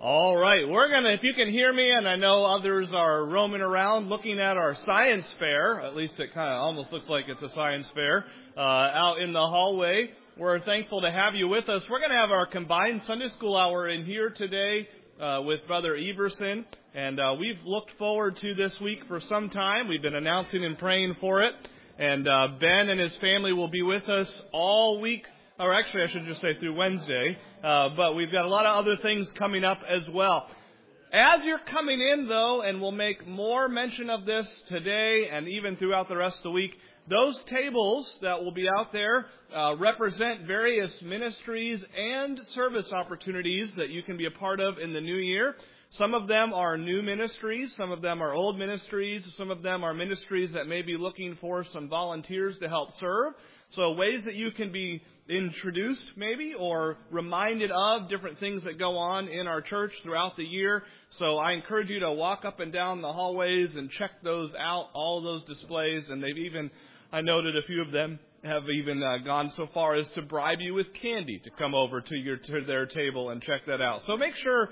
All right, we're going to, if you can hear me, and I know others are roaming around looking at our science fair, at least it kind of almost looks like it's a science fair, out in the hallway. We're thankful to have you with us. We're going to have our combined Sunday school hour in here today with Brother Everson, and we've looked forward to this week for some time. We've been announcing and praying for it, and Ben and his family will be with us all week. Or actually, I should just say through Wednesday, but we've got a lot of other things coming up as well. As you're coming in, though, and we'll make more mention of this today and even throughout the rest of the week, those tables that will be out there represent various ministries and service opportunities that you can be a part of in the new year. Some of them are new ministries. Some of them are old ministries. Some of them are ministries that may be looking for some volunteers to help serve. So ways that you can be introduced maybe or reminded of different things that go on in our church throughout the year. So I encourage you to walk up and down the hallways and check those out, all of those displays. And they've even, I noted a few of them have even gone so far as to bribe you with candy to come over to their table and check that out. So make sure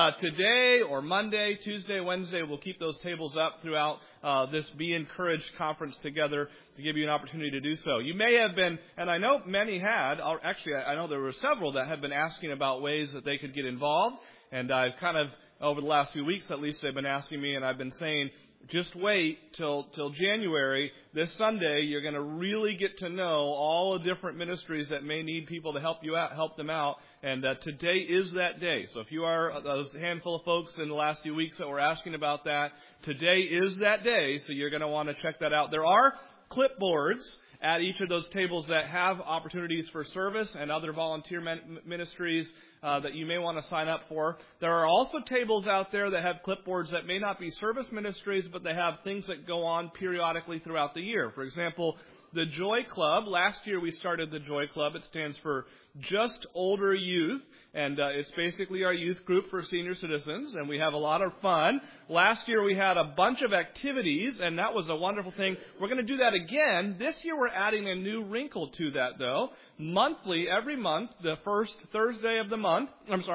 today or Monday, Tuesday, Wednesday, we'll keep those tables up throughout this Be Encouraged conference together to give you an opportunity to do so. You may have been, and I know many had, actually I know there were several that had been asking about ways that they could get involved, and I've kind of, over the last few weeks at least, they've been asking me, and I've been saying, just wait till January. This Sunday, you're going to really get to know all the different ministries that may need people to help you out, help them out. And today is that day. So if you are those handful of folks in the last few weeks that were asking about that, today is that day. So you're going to want to check that out. There are clipboards at each of those tables that have opportunities for service and other volunteer ministries that you may want to sign up for. There are also tables out there that have clipboards that may not be service ministries, but they have things that go on periodically throughout the year. For example, the Joy Club. Last year we started the Joy Club. It stands for Just Older Youth, and it's basically our youth group for senior citizens, and we have a lot of fun. Last year we had a bunch of activities, and that was a wonderful thing. We're going to do that again. This year we're adding a new wrinkle to that, though. Monthly, every month, the first Tuesday of the month,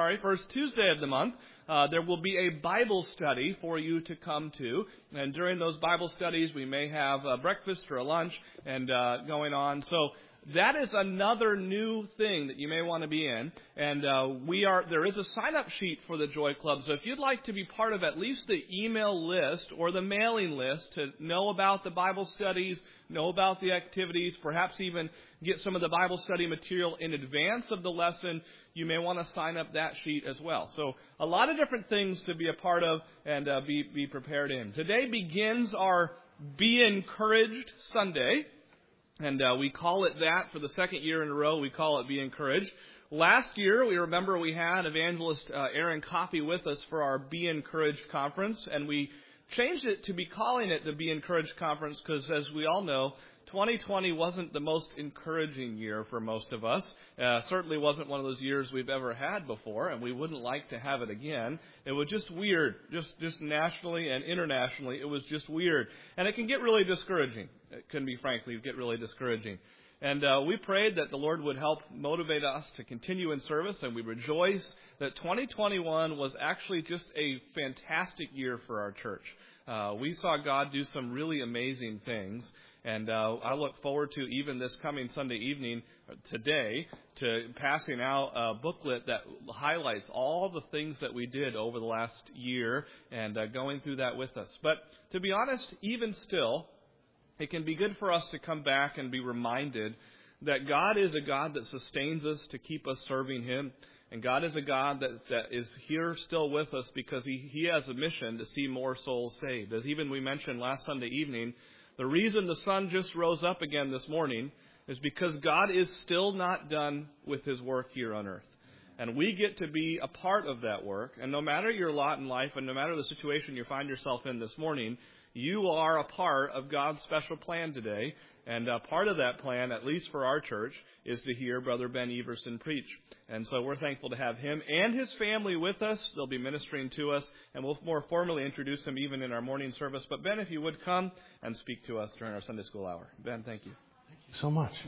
there will be a Bible study for you to come to. And during those Bible studies, we may have a breakfast or a lunch and going on. So that is another new thing that you may want to be in. And there is a sign-up sheet for the Joy Club. So if you'd like to be part of at least the email list or the mailing list to know about the Bible studies, know about the activities, perhaps even get some of the Bible study material in advance of the lesson, you may want to sign up that sheet as well. So a lot of different things to be a part of and be prepared in. Today begins our Be Encouraged Sunday. And we call it that for the second year in a row. We call it Be Encouraged. Last year, we had evangelist Aaron Coffey with us for our Be Encouraged conference. And we changed it to be calling it the Be Encouraged conference because, as we all know, 2020 wasn't the most encouraging year for most of us. Certainly wasn't one of those years we've ever had before, and we wouldn't like to have it again. It was just weird, just nationally and internationally. It was just weird. And it can get really discouraging. It can be, frankly, get really discouraging. And we prayed that the Lord would help motivate us to continue in service, and we rejoice that 2021 was actually just a fantastic year for our church. We saw God do some really amazing things. And I look forward to, even this coming Sunday evening, today, to passing out a booklet that highlights all the things that we did over the last year and going through that with us. But to be honest, even still, it can be good for us to come back and be reminded that God is a God that sustains us to keep us serving Him. And God is a God that is here still with us because He has a mission to see more souls saved. As even we mentioned last Sunday evening, the reason the sun just rose up again this morning is because God is still not done with His work here on earth. And we get to be a part of that work. And no matter your lot in life and no matter the situation you find yourself in this morning, you are a part of God's special plan today. And part of that plan, at least for our church, is to hear Brother Ben Everson preach. And so we're thankful to have him and his family with us. They'll be ministering to us, and we'll more formally introduce him even in our morning service. But Ben, if you would come and speak to us during our Sunday school hour. Ben, thank you. Thank you so much.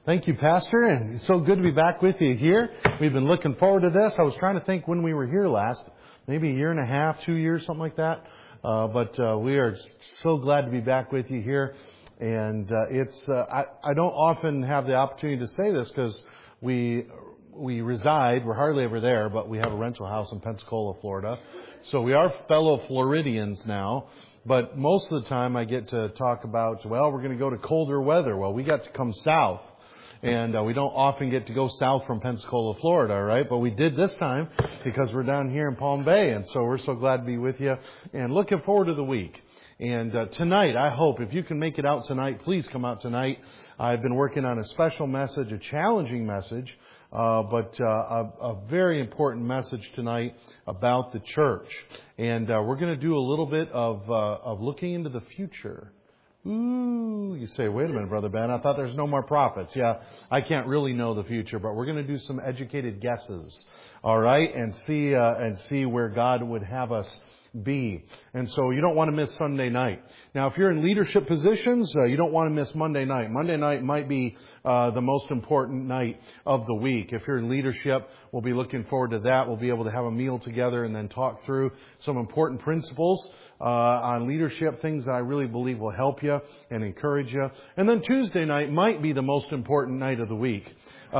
Thank you, Pastor, and it's so good to be back with you here. We've been looking forward to this. I was trying to think when we were here last, maybe a year and a half, 2 years, something like that. But we are so glad to be back with you here. And I don't often have the opportunity to say this because we reside, we're hardly ever there, but we have a rental house in Pensacola, Florida. So we are fellow Floridians now. But most of the time I get to talk about, well, we're going to go to colder weather. Well, we got to come south. And we don't often get to go south from Pensacola, Florida, right? But we did this time because we're down here in Palm Bay. And so we're so glad to be with you and looking forward to the week. And tonight, I hope, if you can make it out tonight, please come out tonight. I've been working on a special message, a challenging message, but a very important message tonight about the church. And we're going to do a little bit of looking into the future. Ooh, you say, wait a minute, Brother Ben, I thought there's no more prophets. Yeah, I can't really know the future, but we're going to do some educated guesses, all right, and see where God would have us be. And so you don't want to miss Sunday night. Now, if you're in leadership positions, you don't want to miss Monday night. Monday night might be the most important night of the week. If you're in leadership, we'll be looking forward to that. We'll be able to have a meal together and then talk through some important principles on leadership, things that I really believe will help you and encourage you. And then Tuesday night might be the most important night of the week.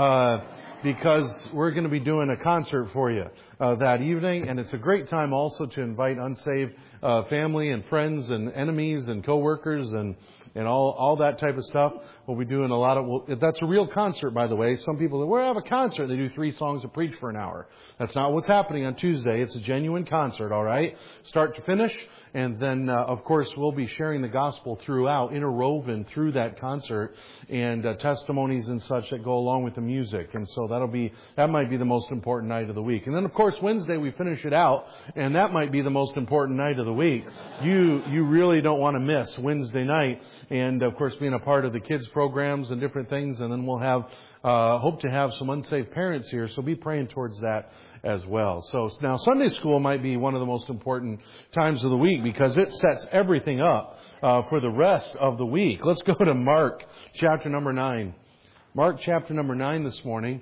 Because we're going to be doing a concert for you that evening. And it's a great time also to invite unsaved family and friends and enemies and coworkers and all that type of stuff. We'll be doing a lot of... that's a real concert, by the way. Some people say, we'll have a concert. They do 3 songs and preach for an hour. That's not what's happening on Tuesday. It's a genuine concert, all right? Start to finish. And then, of course, we'll be sharing the gospel throughout, interwoven through that concert, and testimonies and such that go along with the music. And so that might be the most important night of the week. And then, of course, Wednesday we finish it out, and that might be the most important night of the week. You really don't want to miss Wednesday night. And, of course, being a part of the kids' programs and different things. And then we'll have, hope to have some unsaved parents here. So be praying towards that as well. So now Sunday school might be one of the most important times of the week because it sets everything up for the rest of the week. Let's go to Mark chapter number 9. Mark chapter number 9 this morning.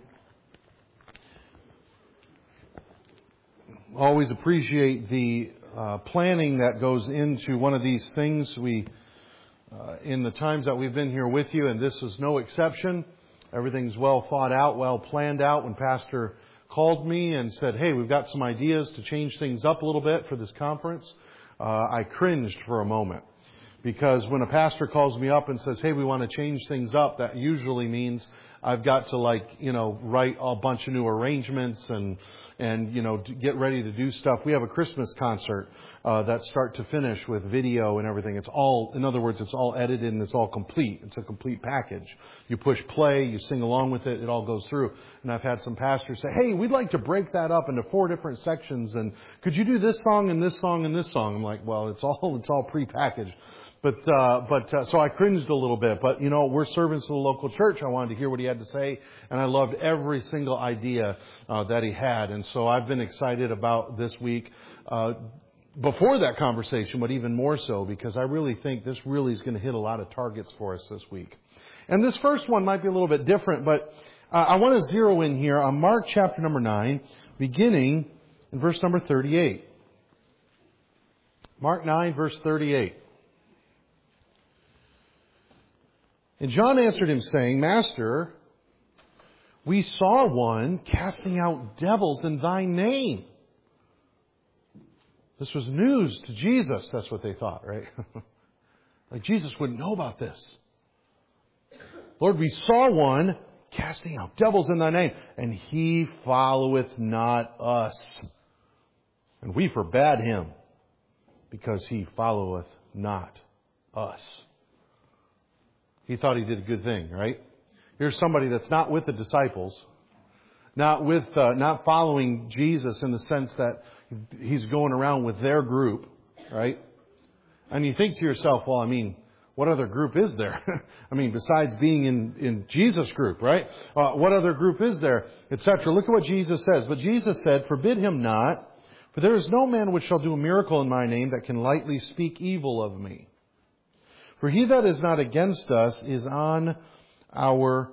Always appreciate the planning that goes into one of these things. In the times that we've been here with you, and this is no exception, everything's well thought out, well planned out. When Pastor called me and said, hey, we've got some ideas to change things up a little bit for this conference, I cringed for a moment. Because when a pastor calls me up and says, hey, we want to change things up, that usually means I've got to write a bunch of new arrangements and get ready to do stuff. We have a Christmas concert that's start to finish with video and everything. It's all edited and it's all complete. It's a complete package. You push play, you sing along with it, it all goes through. And I've had some pastors say, hey, we'd like to break that up into 4 different sections, and could you do this song and this song and this song? I'm like, well, it's all prepackaged. But so I cringed a little bit. But, we're servants of the local church. I wanted to hear what he had to say. And I loved every single idea that he had. And so I've been excited about this week before that conversation, but even more so because I really think this really is going to hit a lot of targets for us this week. And this first one might be a little bit different, but I want to zero in here on Mark chapter number 9, beginning in verse number 38. Mark 9, verse 38. And John answered him, saying, Master, we saw one casting out devils in thy name. This was news to Jesus. That's what they thought, right? Like Jesus wouldn't know about this. Lord, we saw one casting out devils in thy name, and he followeth not us. And we forbade him, because he followeth not us. He thought he did a good thing, right? Here's somebody that's not with the disciples, not following Jesus in the sense that he's going around with their group, right? And you think to yourself, well, what other group is there? Besides being in Jesus' group, right? What other group is there? Etc. Look at what Jesus says. But Jesus said, forbid him not, for there is no man which shall do a miracle in my name that can lightly speak evil of me. For he that is not against us is on our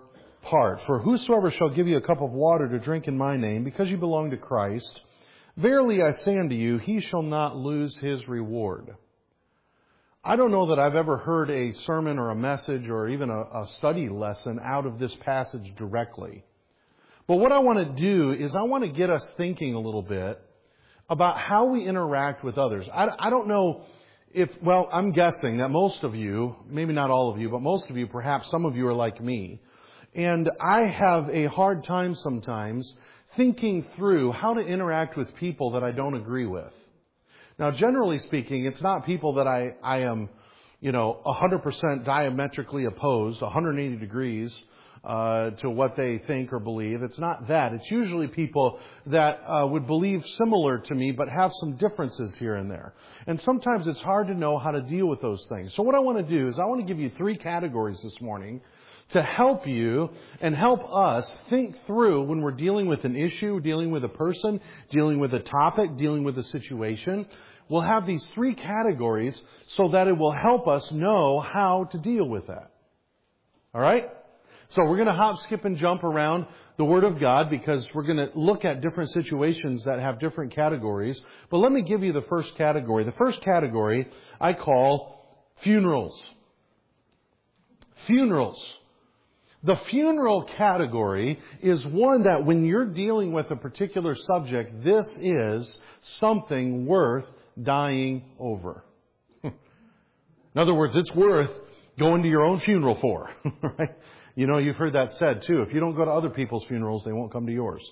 part. For whosoever shall give you a cup of water to drink in my name, because you belong to Christ, verily I say unto you, he shall not lose his reward. I don't know that I've ever heard a sermon or a message or even a study lesson out of this passage directly. But what I want to do is I want to get us thinking a little bit about how we interact with others. I don't know I'm guessing that most of you, maybe not all of you, but most of you, perhaps some of you are like me. And I have a hard time sometimes thinking through how to interact with people that I don't agree with. Now, generally speaking, it's not people that I am, 100% diametrically opposed, 180 degrees to what they think or believe. It's not that. It's usually people that would believe similar to me but have some differences here and there. And sometimes it's hard to know how to deal with those things. So what I want to do is I want to give you 3 categories this morning to help you and help us think through when we're dealing with an issue, dealing with a person, dealing with a topic, dealing with a situation. We'll have these 3 categories so that it will help us know how to deal with that. All right? So we're going to hop, skip, and jump around the Word of God because we're going to look at different situations that have different categories. But let me give you the first category. The first category I call funerals. Funerals. The funeral category is one that when you're dealing with a particular subject, this is something worth dying over. In other words, it's worth going to your own funeral for. Right? You've heard that said too. If you don't go to other people's funerals, they won't come to yours.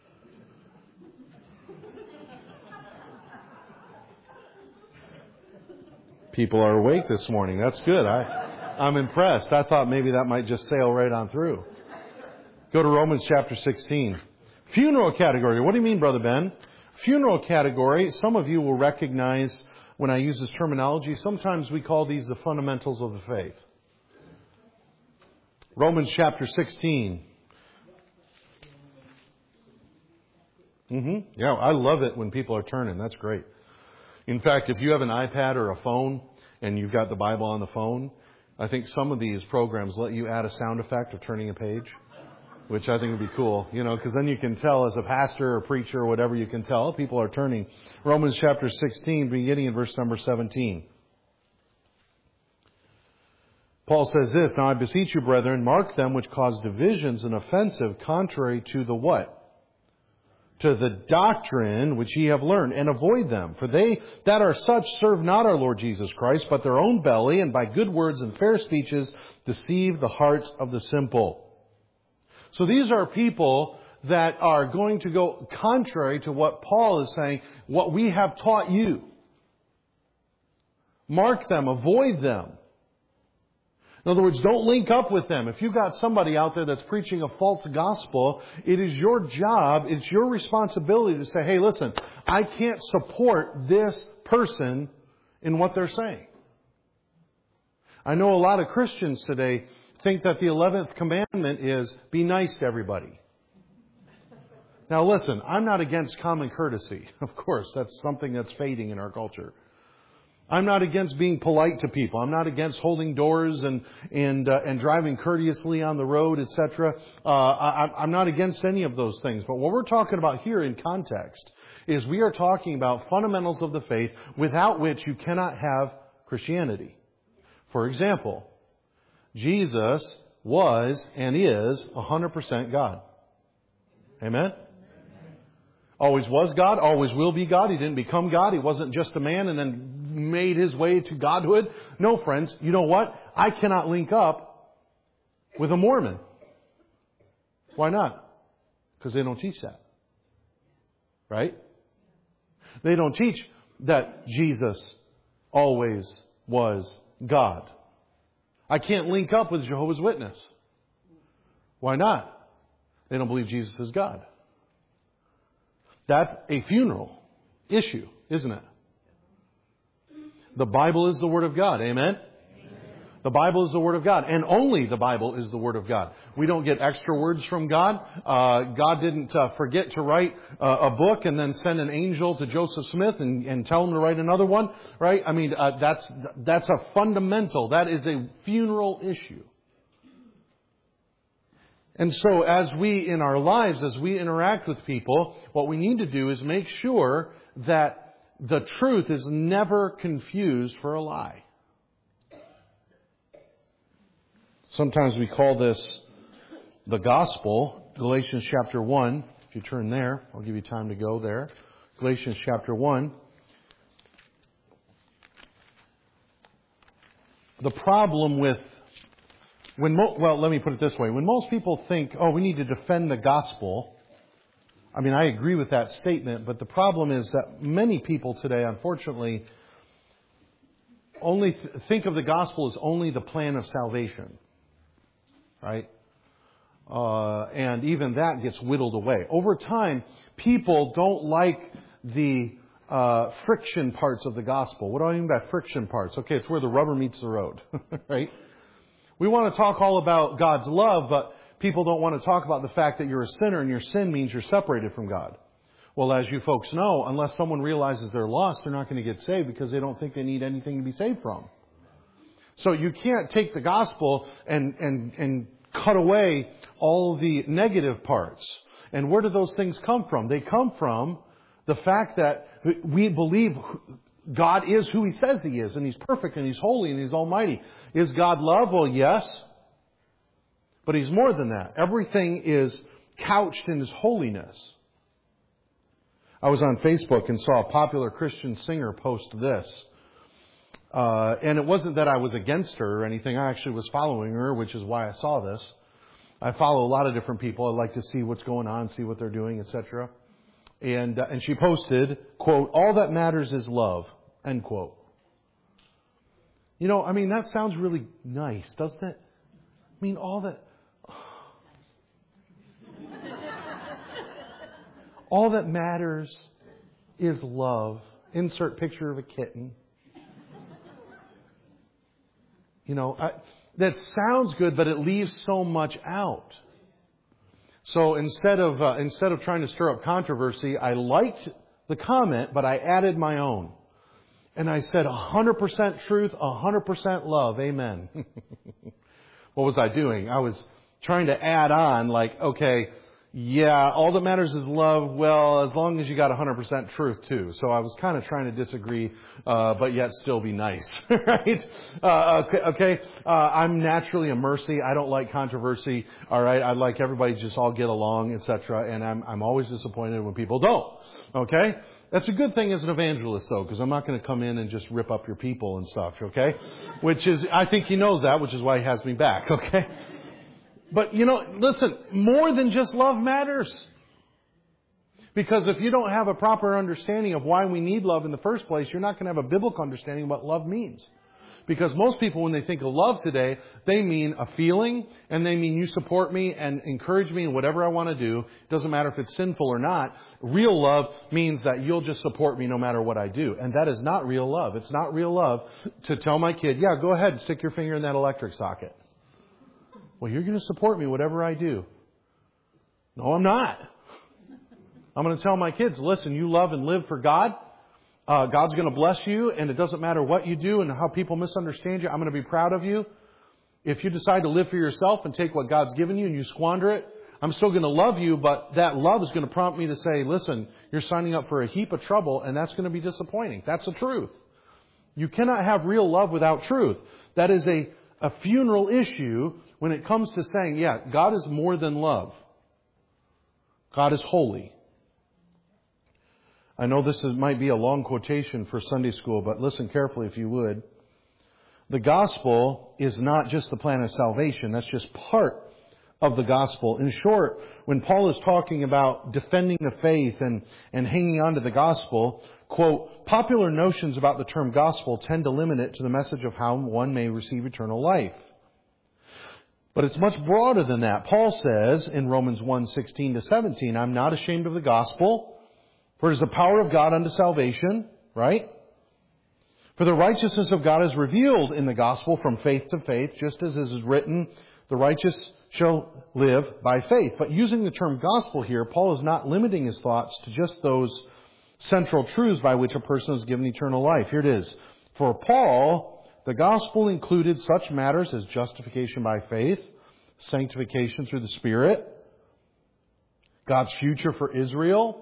People are awake this morning. That's good. I'm impressed. I thought maybe that might just sail right on through. Go to Romans chapter 16. Funeral category. What do you mean, Brother Ben? Funeral category. Some of you will recognize when I use this terminology. Sometimes we call these the fundamentals of the faith. Romans chapter 16. Yeah, I love it when people are turning. That's great. In fact, if you have an iPad or a phone and you've got the Bible on the phone, I think some of these programs let you add a sound effect of turning a page, which I think would be cool, because then you can tell as a pastor or preacher or whatever, you can tell people are turning. Romans chapter 16, beginning in verse number 17. Paul says this, Now I beseech you, brethren, mark them which cause divisions and offensive contrary to the what? To the doctrine which ye have learned, and avoid them. For they that are such serve not our Lord Jesus Christ, but their own belly, and by good words and fair speeches deceive the hearts of the simple. So these are people that are going to go contrary to what Paul is saying, what we have taught you. Mark them, avoid them. In other words, don't link up with them. If you've got somebody out there that's preaching a false gospel, it is your job, it's your responsibility to say, hey, listen, I can't support this person in what they're saying. I know a lot of Christians today think that the 11th commandment is be nice to everybody. Now listen, I'm not against common courtesy. Of course, that's something that's fading in our culture. I'm not against being polite to people. I'm not against holding doors and driving courteously on the road, etc. I'm not against any of those things. But what we're talking about here in context is we are talking about fundamentals of the faith without which you cannot have Christianity. For example, Jesus was and is 100% God. Amen? Always was God, always will be God. He didn't become God. He wasn't just a man and then made his way to godhood. No, friends, you know what? I cannot link up with a Mormon. Why not? Because they don't teach that. Right? They don't teach that Jesus always was God. I can't link up with Jehovah's Witness. Why not? They don't believe Jesus is God. That's a funeral issue, isn't it? The Bible is the Word of God. Amen? Amen? The Bible is the Word of God. And only the Bible is the Word of God. We don't get extra words from God. God didn't forget to write a book and then send an angel to Joseph Smith and tell him to write another one. Right? I mean, that's a fundamental. That is a funeral issue. And so as we, in our lives, as we interact with people, what we need to do is make sure that the truth is never confused for a lie. Sometimes we call this the gospel. Galatians chapter 1. If you turn there, I'll give you time to go there. Galatians chapter 1. The problem with let me put it this way. When most people think, we need to defend the gospel, I mean, I agree with that statement, but the problem is that many people today, unfortunately, only think of the gospel as only the plan of salvation. Right? And even that gets whittled away. Over time, people don't like the friction parts of the gospel. What do I mean by friction parts? Okay, it's where the rubber meets the road. Right? We want to talk all about God's love, but people don't want to talk about the fact that you're a sinner and your sin means you're separated from God. Well, as you folks know, unless someone realizes they're lost, they're not going to get saved because they don't think they need anything to be saved from. So you can't take the gospel and cut away all the negative parts. And where do those things come from? They come from the fact that we believe God is who He says He is, and He's perfect, and He's holy, and He's almighty. Is God love? Well, yes. But He's more than that. Everything is couched in His holiness. I was on Facebook and saw a popular Christian singer post this. And it wasn't that I was against her or anything. I actually was following her, which is why I saw this. I follow a lot of different people. I like to see what's going on, see what they're doing, etc. And she posted, quote, "All that matters is love," end quote. You know, I mean, that sounds really nice, doesn't it? I mean, all that matters is love. Insert picture of a kitten. You know, that sounds good, but it leaves so much out. So instead of trying to stir up controversy, I liked the comment, but I added my own. And I said 100% truth, 100% love. Amen. What was I doing? I was trying to add on, like, okay, yeah, all that matters is love. Well, as long as you got 100% truth too. So I was kind of trying to disagree, but yet still be nice, right? Okay. I'm naturally a mercy. I don't like controversy. All right. I like everybody to just all get along, etc. And I'm always disappointed when people don't. Okay. That's a good thing as an evangelist, though, because I'm not going to come in and just rip up your people and stuff. Okay. I think He knows that, which is why He has me back. Okay. But, you know, listen, more than just love matters. Because if you don't have a proper understanding of why we need love in the first place, you're not going to have a biblical understanding of what love means. Because most people, when they think of love today, they mean a feeling, and they mean you support me and encourage me in whatever I want to do. It doesn't matter if it's sinful or not. Real love means that you'll just support me no matter what I do. And that is not real love. It's not real love to tell my kid, yeah, go ahead and stick your finger in that electric socket. Well, you're going to support me whatever I do. No, I'm not. I'm going to tell my kids, listen, you love and live for God. God's going to bless you, and it doesn't matter what you do and how people misunderstand you. I'm going to be proud of you. If you decide to live for yourself and take what God's given you and you squander it, I'm still going to love you, but that love is going to prompt me to say, listen, you're signing up for a heap of trouble, and that's going to be disappointing. That's the truth. You cannot have real love without truth. That is a funeral issue when it comes to saying, yeah, God is more than love. God is holy. I know this might be a long quotation for Sunday school, but listen carefully if you would. The gospel is not just the plan of salvation. That's just part of the gospel. In short, when Paul is talking about defending the faith and hanging on to the gospel, quote, popular notions about the term gospel tend to limit it to the message of how one may receive eternal life. But it's much broader than that. Paul says in Romans 1:16-17, I'm not ashamed of the gospel, for it is the power of God unto salvation, right? For the righteousness of God is revealed in the gospel from faith to faith, just as is written, the righteous shall live by faith. But using the term gospel here, Paul is not limiting his thoughts to just those central truths by which a person is given eternal life. Here it is. For Paul, the gospel included such matters as justification by faith, sanctification through the Spirit, God's future for Israel.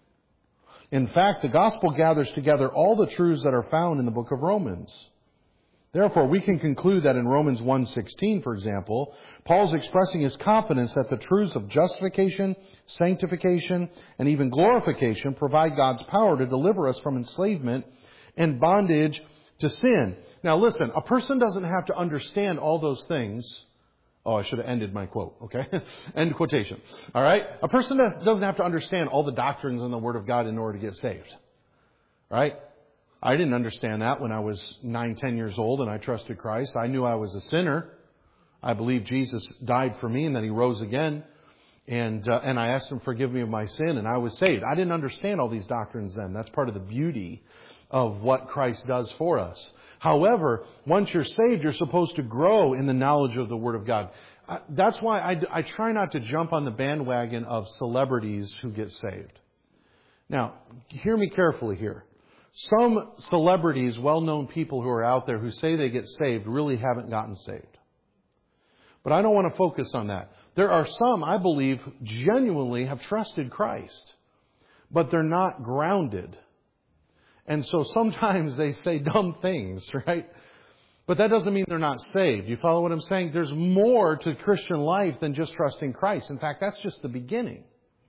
In fact, the gospel gathers together all the truths that are found in the book of Romans. Therefore, we can conclude that in Romans 1:16, for example, Paul's expressing his confidence that the truths of justification, sanctification, and even glorification provide God's power to deliver us from enslavement and bondage to sin. Now listen, a person doesn't have to understand all those things. Oh, I should have ended my quote, okay? End quotation. All right? A person doesn't have to understand all the doctrines in the Word of God in order to get saved. All right? I didn't understand that when I was 9, 10 years old and I trusted Christ. I knew I was a sinner. I believed Jesus died for me and that He rose again. And I asked Him to forgive me of my sin and I was saved. I didn't understand all these doctrines then. That's part of the beauty of what Christ does for us. However, once you're saved, you're supposed to grow in the knowledge of the Word of God. That's why I try not to jump on the bandwagon of celebrities who get saved. Now, hear me carefully here. Some celebrities, well-known people who are out there who say they get saved really haven't gotten saved. But I don't want to focus on that. There are some, I believe, genuinely have trusted Christ, but they're not grounded. And so sometimes they say dumb things, right? But that doesn't mean they're not saved. You follow what I'm saying? There's more to Christian life than just trusting Christ. In fact, that's just the beginning.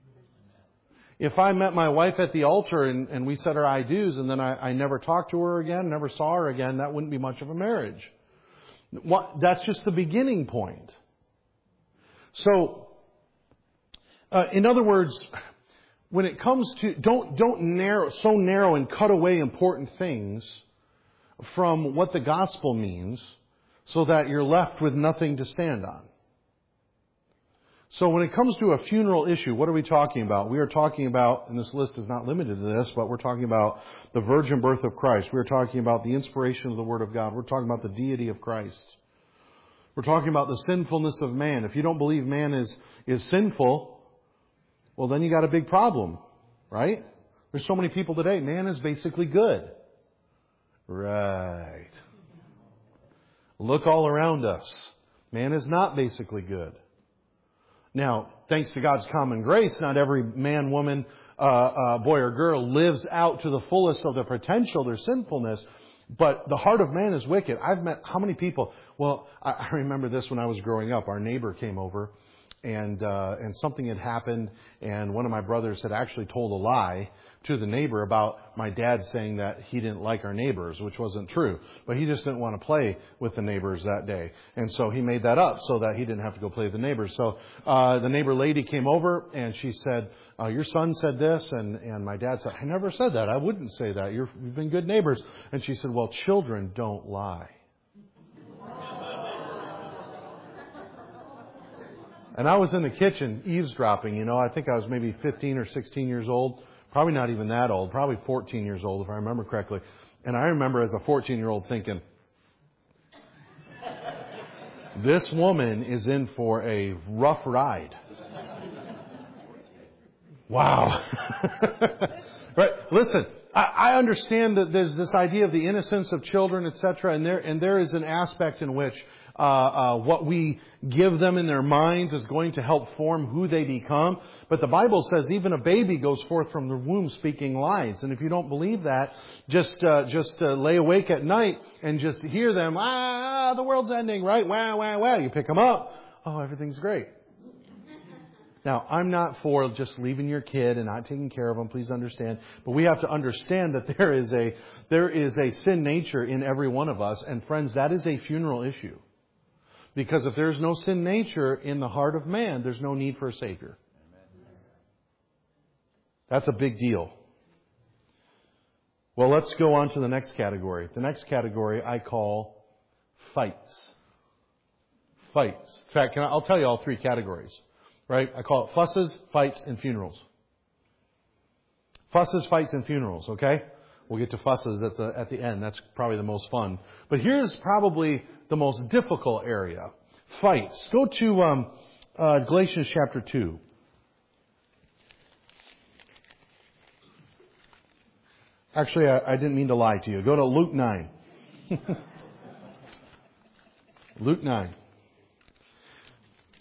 If I met my wife at the altar and we said our I do's and then I never talked to her again, never saw her again, that wouldn't be much of a marriage. That's just the beginning point. So, in other words, when it comes to, don't narrow and cut away important things from what the gospel means so that you're left with nothing to stand on. So when it comes to a funeral issue, what are we talking about? We are talking about, and this list is not limited to this, but we're talking about the virgin birth of Christ. We're talking about the inspiration of the Word of God. We're talking about the deity of Christ. We're talking about the sinfulness of man. If you don't believe man is sinful, well, then you got a big problem, right? There's so many people today. Man is basically good. Right. Look all around us. Man is not basically good. Now, thanks to God's common grace, not every man, woman, boy or girl lives out to the fullest of their potential, their sinfulness. But the heart of man is wicked. I've met how many people? Well, I remember this when I was growing up. Our neighbor came over. And something had happened, and one of my brothers had actually told a lie to the neighbor about my dad saying that he didn't like our neighbors, which wasn't true. But he just didn't want to play with the neighbors that day. And so he made that up so that he didn't have to go play with the neighbors. So the neighbor lady came over, and she said, your son said this, and my dad said, I never said that. I wouldn't say that. You've been good neighbors. And she said, well, children don't lie. And I was in the kitchen eavesdropping, I think I was maybe 15 or 16 years old. Probably not even that old. Probably 14 years old, if I remember correctly. And I remember as a 14-year-old thinking, this woman is in for a rough ride. Wow. Right? Listen, I understand that there's this idea of the innocence of children, etc. And there is an aspect in which what we give them in their minds is going to help form who they become. But the Bible says even a baby goes forth from the womb speaking lies. And if you don't believe that, just lay awake at night and just hear them, the world's ending, right? Wah, wah, wah. You pick them up. Oh, everything's great. Now, I'm not for just leaving your kid and not taking care of them. Please understand. But we have to understand that there is a sin nature in every one of us. And friends, that is a funeral issue. Because if there's no sin nature in the heart of man, there's no need for a Savior. That's a big deal. Well, let's go on to the next category. The next category I call fights. Fights. In fact, I'll tell you all three categories. Right? I call it fusses, fights, and funerals. Fusses, fights, and funerals. Okay? We'll get to fusses at the end. That's probably the most fun. But here's probably the most difficult area. Fights. Go to Galatians chapter 2. Actually, I didn't mean to lie to you. Go to Luke 9. Luke 9.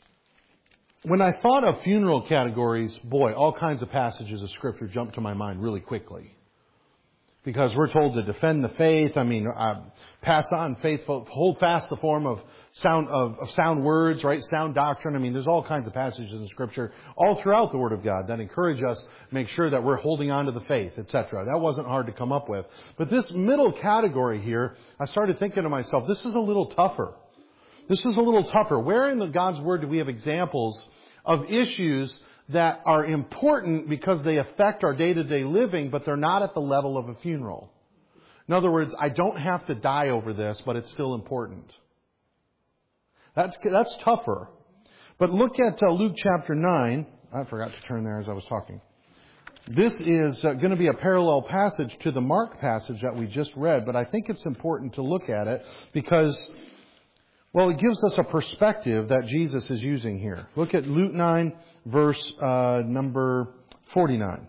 when I thought of funeral categories, boy, all kinds of passages of Scripture jumped to my mind really quickly. Because we're told to defend the faith. Pass on faithful, hold fast the form of sound words, right? Sound doctrine. There's all kinds of passages in Scripture all throughout the Word of God that encourage us to make sure that we're holding on to the faith, etc. That wasn't hard to come up with. But this middle category here, I started thinking to myself, this is a little tougher. This is a little tougher. Where in God's Word do we have examples of issues that are important because they affect our day-to-day living, but they're not at the level of a funeral? In other words, I don't have to die over this, but it's still important. That's tougher. But look at Luke chapter 9. I forgot to turn there as I was talking. This is going to be a parallel passage to the Mark passage that we just read, but I think it's important to look at it because, well, it gives us a perspective that Jesus is using here. Look at Luke 9, verse number 49.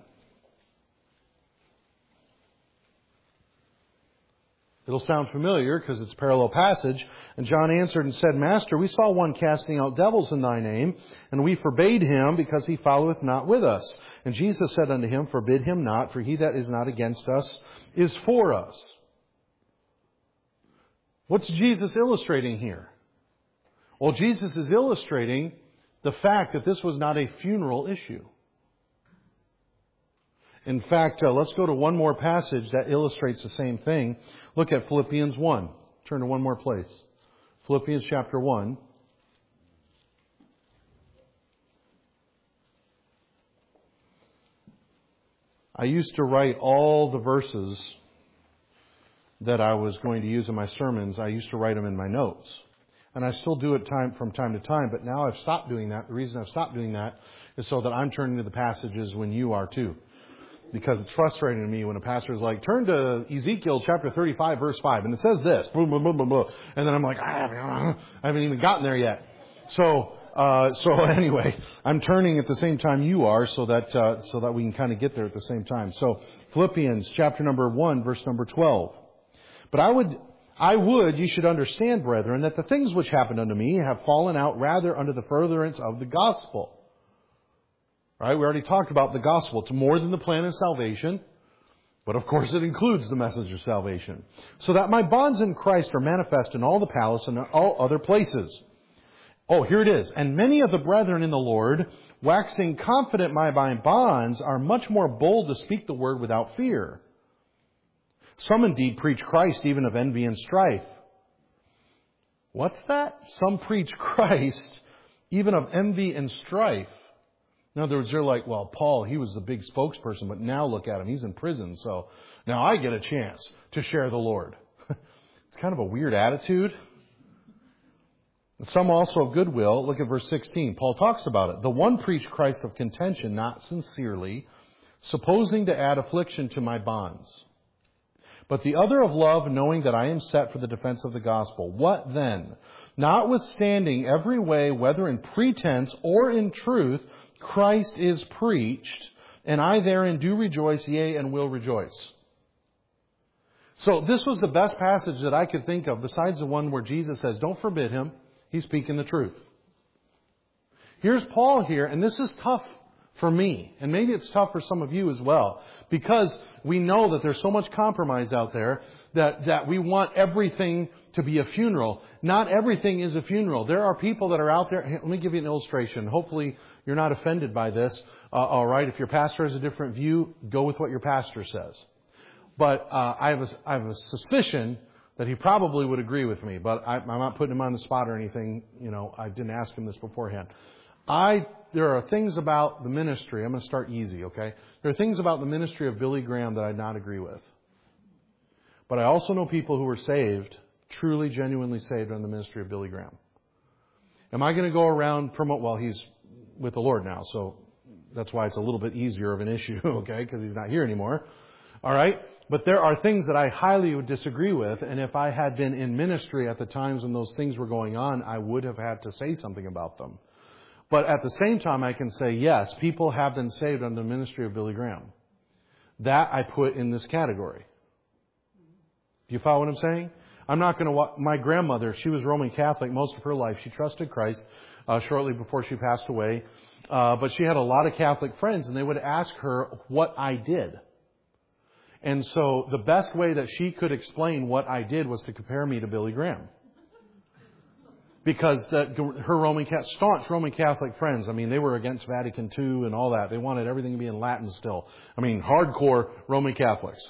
It'll sound familiar because it's a parallel passage. And John answered and said, Master, we saw one casting out devils in thy name, and we forbade him because he followeth not with us. And Jesus said unto him, Forbid him not, for he that is not against us is for us. What's Jesus illustrating here? Well, Jesus is illustrating the fact that this was not a funeral issue. In fact, let's go to one more passage that illustrates the same thing. Look at Philippians 1. Turn to one more place. Philippians chapter 1. I used to write all the verses that I was going to use in my sermons. I used to write them in my notes. And I still do it from time to time, but now I've stopped doing that. The reason I've stopped doing that is so that I'm turning to the passages when you are too. Because it's frustrating to me when a pastor is like, turn to Ezekiel chapter 35, verse 5, and it says this, blah, blah, blah, blah, blah. And then I'm like, I haven't even gotten there yet. So anyway, I'm turning at the same time you are so that we can kind of get there at the same time. So Philippians chapter number 1, verse number 12. But I would you should understand, brethren, that the things which happened unto me have fallen out rather under the furtherance of the gospel. Right? We already talked about the gospel. It's more than the plan of salvation. But of course it includes the message of salvation. So that my bonds in Christ are manifest in all the palace and all other places. Oh, here it is. And many of the brethren in the Lord, waxing confident by my bonds, are much more bold to speak the word without fear. Some indeed preach Christ even of envy and strife. What's that? Some preach Christ even of envy and strife. In other words, they're like, well, Paul, he was the big spokesperson, but now look at him. He's in prison, so now I get a chance to share the Lord. It's kind of a weird attitude. Some also of goodwill. Look at verse 16. Paul talks about it. The one preached Christ of contention, not sincerely, supposing to add affliction to my bonds. But the other of love, knowing that I am set for the defense of the gospel. What then? Notwithstanding every way, whether in pretense or in truth, Christ is preached, and I therein do rejoice, yea, and will rejoice. So this was the best passage that I could think of, besides the one where Jesus says, don't forbid him. He's speaking the truth. Here's Paul here, and this is tough for me, and maybe it's tough for some of you as well, because we know that there's so much compromise out there that we want everything to be a funeral. Not everything is a funeral. There are people that are out there. Let me give you an illustration. Hopefully you're not offended by this. All right, if your pastor has a different view, go with what your pastor says. But I have a suspicion that he probably would agree with me, but I'm not putting him on the spot or anything. You know, I didn't ask him this beforehand. There are things about the ministry. I'm going to start easy, okay? There are things about the ministry of Billy Graham that I not agree with. But I also know people who were saved, truly, genuinely saved on the ministry of Billy Graham. Am I going to go around promote? Well, he's with the Lord now, so that's why it's a little bit easier of an issue, okay? Because he's not here anymore. All right? But there are things that I highly would disagree with, and if I had been in ministry at the times when those things were going on, I would have had to say something about them. But at the same time, I can say, yes, people have been saved under the ministry of Billy Graham. That I put in this category. Do you follow what I'm saying? I'm not going to... My grandmother, she was Roman Catholic most of her life. She trusted Christ. shortly before she passed away. But she had a lot of Catholic friends, and they would ask her what I did. And so the best way that she could explain what I did was to compare me to Billy Graham. Because her staunch Roman Catholic friends, I mean, they were against Vatican II and all that. They wanted everything to be in Latin still. I mean, hardcore Roman Catholics.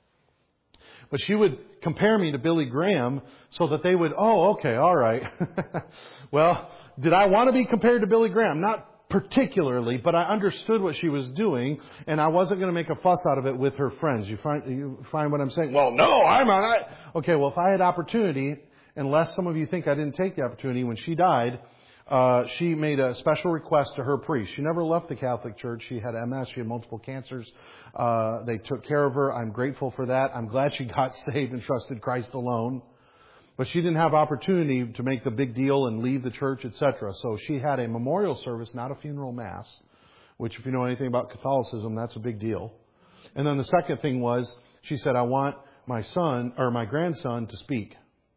But she would compare me to Billy Graham so that they would, oh, okay, all right. Well, did I want to be compared to Billy Graham? Not particularly, but I understood what she was doing, and I wasn't going to make a fuss out of it with her friends. You find what I'm saying? Well, no, I'm on it. Okay, well, if I had opportunity, unless some of you think I didn't take the opportunity, when she died, she made a special request to her priest. She never left the Catholic Church. She had MS. She had multiple cancers. They took care of her. I'm grateful for that. I'm glad she got saved and trusted Christ alone. But she didn't have opportunity to make the big deal and leave the church, etc. So she had a memorial service, not a funeral mass, which if you know anything about Catholicism, that's a big deal. And then the second thing was, she said, I want my son or my grandson to speak.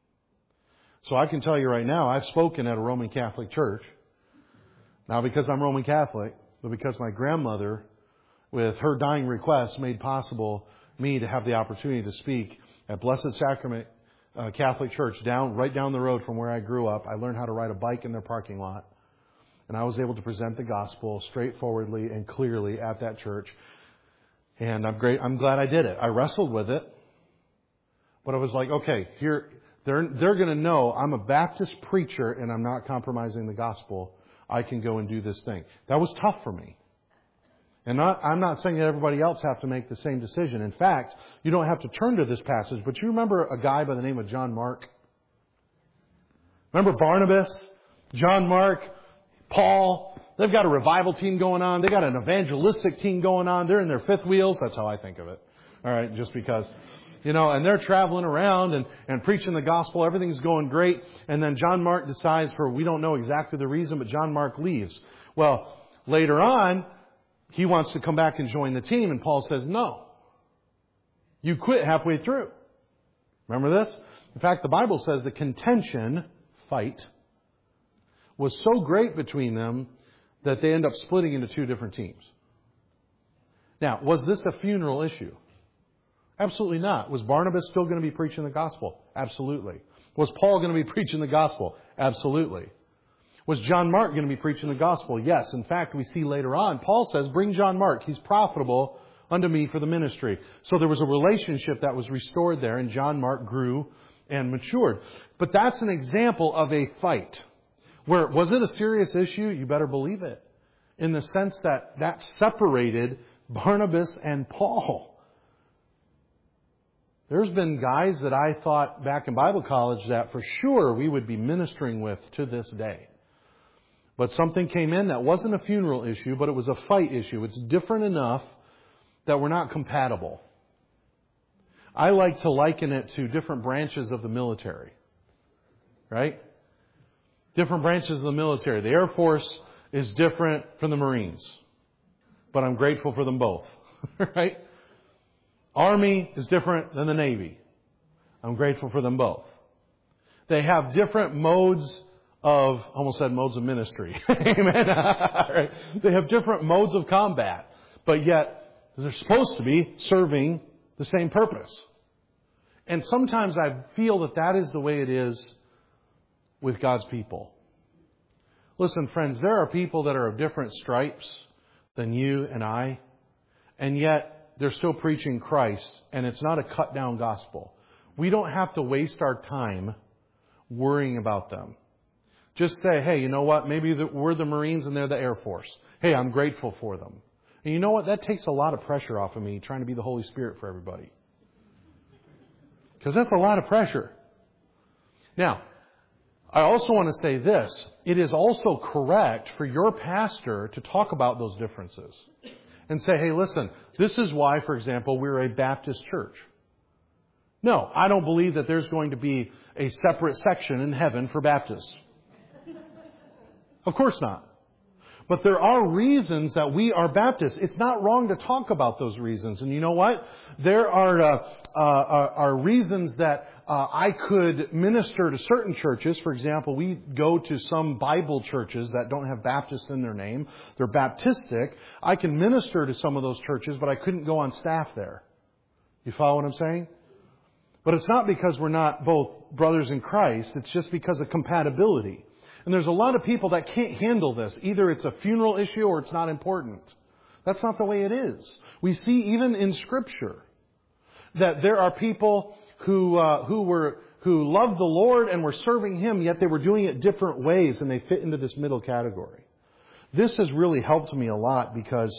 So I can tell you right now, I've spoken at a Roman Catholic church. Not because I'm Roman Catholic, but because my grandmother, with her dying request, made possible me to have the opportunity to speak at Blessed Sacrament Catholic Church, right down the road from where I grew up. I learned how to ride a bike in their parking lot. And I was able to present the gospel straightforwardly and clearly at that church. And I'm glad I did it. I wrestled with it. But I was like, okay, here, they're going to know I'm a Baptist preacher and I'm not compromising the gospel. I can go and do this thing. That was tough for me. And I'm not saying that everybody else have to make the same decision. In fact, you don't have to turn to this passage, but you remember a guy by the name of John Mark? Remember Barnabas, John Mark, Paul? They've got a revival team going on. They've got an evangelistic team going on. They're in their fifth wheels. That's how I think of it. All right, just because. And they're traveling around and preaching the gospel. Everything's going great. And then John Mark decides, we don't know exactly the reason, but John Mark leaves. Well, later on, he wants to come back and join the team, and Paul says, no. You quit halfway through. Remember this? In fact, the Bible says the contention, fight, was so great between them that they end up splitting into two different teams. Now, was this a funeral issue? Absolutely not. Was Barnabas still going to be preaching the gospel? Absolutely. Was Paul going to be preaching the gospel? Absolutely. Was John Mark going to be preaching the gospel? Yes. In fact, we see later on, Paul says, bring John Mark. He's profitable unto me for the ministry. So there was a relationship that was restored there, and John Mark grew and matured. But that's an example of a fight. Where, was it a serious issue? You better believe it. In the sense that separated Barnabas and Paul. There's been guys that I thought back in Bible college that for sure we would be ministering with to this day. But something came in that wasn't a funeral issue, but it was a fight issue. It's different enough that we're not compatible. I like to liken it to different branches of the military. Right? Different branches of the military. The Air Force is different from the Marines. But I'm grateful for them both. Right? Army is different than the Navy. I'm grateful for them both. They have different modes of, almost said modes of ministry. Amen. Right. They have different modes of combat, but yet they're supposed to be serving the same purpose. And sometimes I feel that is the way it is with God's people. Listen, friends, there are people that are of different stripes than you and I, and yet they're still preaching Christ, and it's not a cut-down gospel. We don't have to waste our time worrying about them. Just say, hey, you know what? Maybe we're the Marines and they're the Air Force. Hey, I'm grateful for them. And you know what? That takes a lot of pressure off of me trying to be the Holy Spirit for everybody. Because that's a lot of pressure. Now, I also want to say this. It is also correct for your pastor to talk about those differences. And say, hey, listen, this is why, for example, we're a Baptist church. No, I don't believe that there's going to be a separate section in heaven for Baptists. Of course not. But there are reasons that we are Baptists. It's not wrong to talk about those reasons. And you know what? There are reasons that I could minister to certain churches. For example, we go to some Bible churches that don't have Baptist in their name. They're Baptistic. I can minister to some of those churches, but I couldn't go on staff there. You follow what I'm saying? But it's not because we're not both brothers in Christ. It's just because of compatibility. And there's a lot of people that can't handle this. Either it's a funeral issue or it's not important. That's not the way it is. We see even in Scripture that there are people who love the Lord and were serving Him, yet they were doing it different ways, and they fit into this middle category. This has really helped me a lot because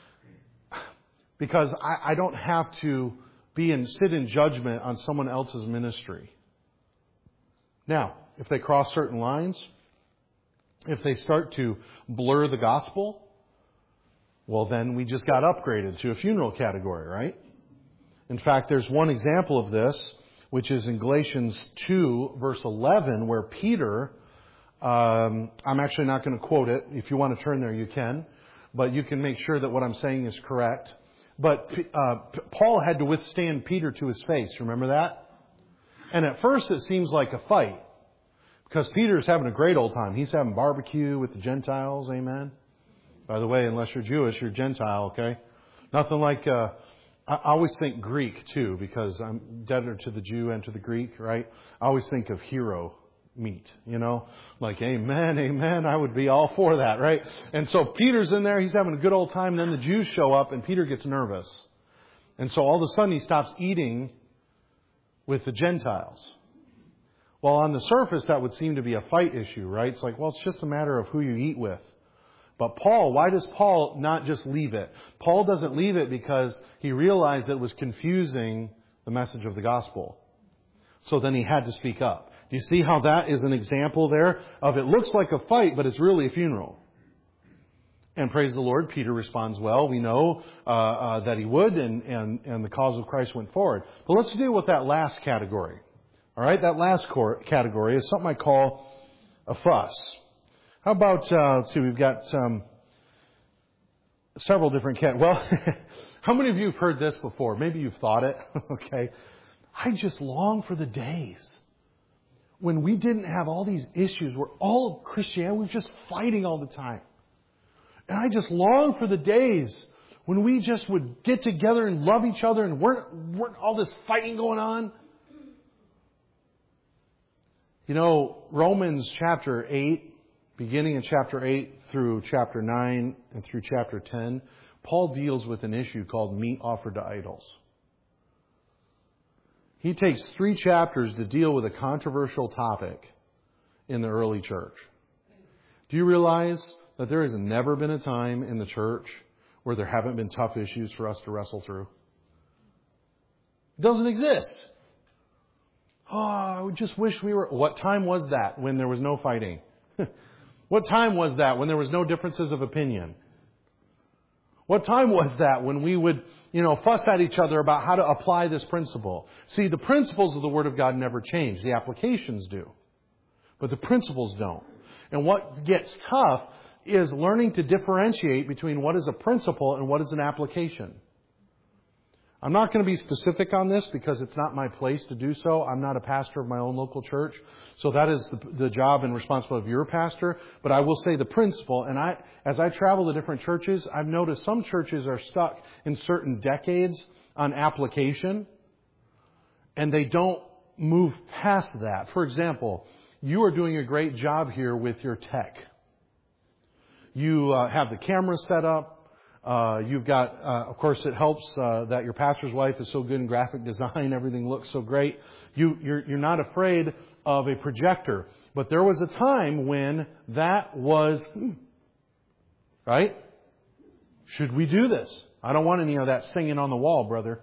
I don't have to sit in judgment on someone else's ministry. Now, if they cross certain lines, if they start to blur the gospel, well, then we just got upgraded to a funeral category, right? In fact, there's one example of this, which is in Galatians 2, verse 11, where Peter, I'm actually not going to quote it. If you want to turn there, you can. But you can make sure that what I'm saying is correct. But Paul had to withstand Peter to his face. Remember that? And at first it seems like a fight. Because Peter's having a great old time. He's having barbecue with the Gentiles. Amen. By the way, unless you're Jewish, you're Gentile, okay? Nothing like... I always think Greek, too, because I'm debtor to the Jew and to the Greek, right? I always think of hero meat, you know? Like, amen, amen. I would be all for that, right? And so Peter's in there. He's having a good old time. And then the Jews show up, and Peter gets nervous. And so all of a sudden he stops eating with the Gentiles. Well, on the surface, that would seem to be a fight issue, right? It's like, well, it's just a matter of who you eat with. But Paul, why does Paul not just leave it? Paul doesn't leave it because he realized it was confusing the message of the gospel. So then he had to speak up. Do you see how that is an example there of it looks like a fight, but it's really a funeral? And praise the Lord, Peter responds well. We know that he would, and the cause of Christ went forward. But let's deal with that last category. All right, that last category is something I call a fuss. How about, let's see, we've got several different Well, how many of you have heard this before? Maybe you've thought it, okay? I just long for the days when we didn't have all these issues where all of Christianity was just fighting all the time. And I just long for the days when we just would get together and love each other and weren't all this fighting going on. You know, Romans chapter 8, beginning in chapter 8 through chapter 9 and through chapter 10, Paul deals with an issue called meat offered to idols. He takes 3 chapters to deal with a controversial topic in the early church. Do you realize that there has never been a time in the church where there haven't been tough issues for us to wrestle through? It doesn't exist. Oh, I just wish we were... What time was that when there was no fighting? What time was that when there was no differences of opinion? What time was that when we would, fuss at each other about how to apply this principle? See, the principles of the Word of God never change. The applications do. But the principles don't. And what gets tough is learning to differentiate between what is a principle and what is an application. I'm not going to be specific on this because it's not my place to do so. I'm not a pastor of my own local church. So that is the job and responsibility of your pastor. But I will say the principle. And as I travel to different churches, I've noticed some churches are stuck in certain decades on application. And they don't move past that. For example, you are doing a great job here with your tech. You have the camera set up. You've got, of course, it helps that your pastor's wife is so good in graphic design. Everything looks so great. You're not afraid of a projector. But there was a time when that was, right? Should we do this? I don't want any of that singing on the wall, brother.